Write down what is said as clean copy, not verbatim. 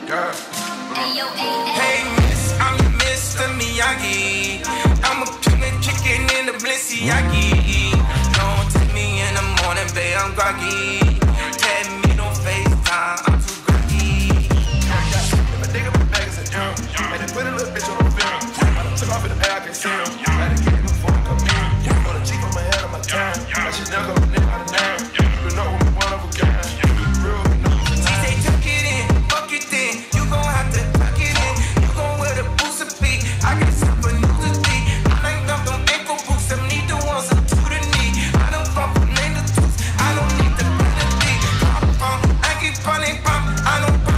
Yeah. Hey, miss, I'm Mr. Miyagi. I'm a human chicken in the Balenciaga. Don't take me in the morning, babe, I'm groggy. Tell me no FaceTime, I'm too groggy. If a nigga put bags in him, and they put a little bitch on the film. I done took off in the air, I can see him. Had to get it before I come in. Got a Jeep on my head on my time. I should never go nigga out of nine. You know I'm one of a guy. Real, she say tuck it in, fuck it then. You gon' have to tuck it in. You gon' wear the boots and feet. I got super new to see. I ain't got them ankle boots. Them need the ones up to the knee. I don't fuck with name the tools. I don't need the penalty. I keep running pump. I don't